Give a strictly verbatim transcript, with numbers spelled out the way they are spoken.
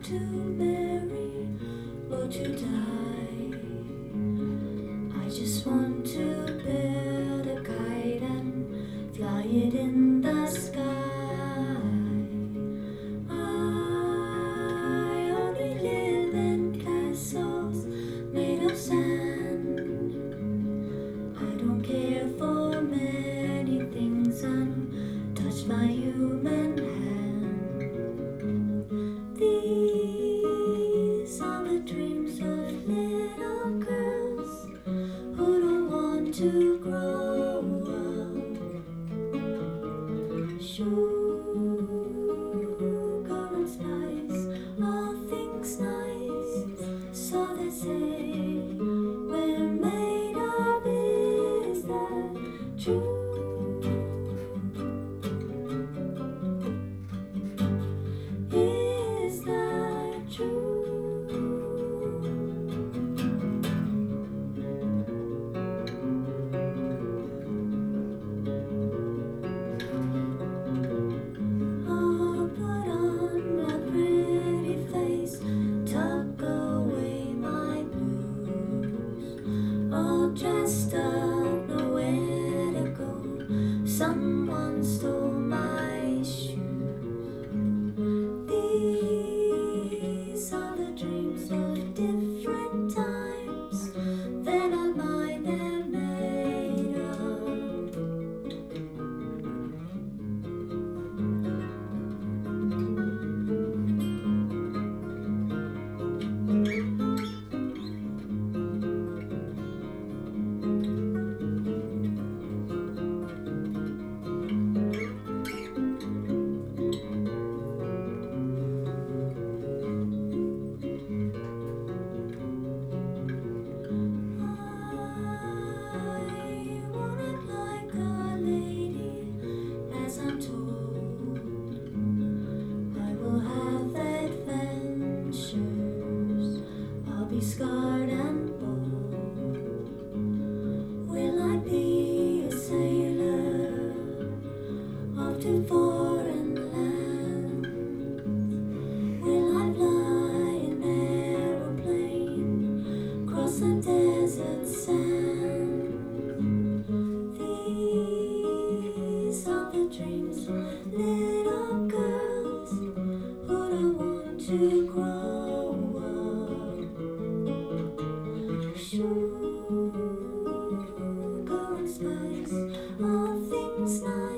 to marry or to die. I just want to build a kite and fly it in the sky. I only live in castles made of sand. I don't care for many things untouched by human hand. These are the dreams of little girls who don't want to grow up. Sugar and spice, all things nice, so they say. We're made of, is that true? Is that true? I'll put on a pretty face, tuck away my blues. All dressed up, nowhere to go. Someone stole my shoes. These are the dreams of different times. They're not mine, they're made of. I want it like a lady, as I'm told. I will have adventures. I'll be scarred and bold. Will I be a sailor off to foreign lands? Will I fly an aeroplane across the desert sand? These are the dreams of little girls who don't want to grow up. Sugar and spice, all things nice.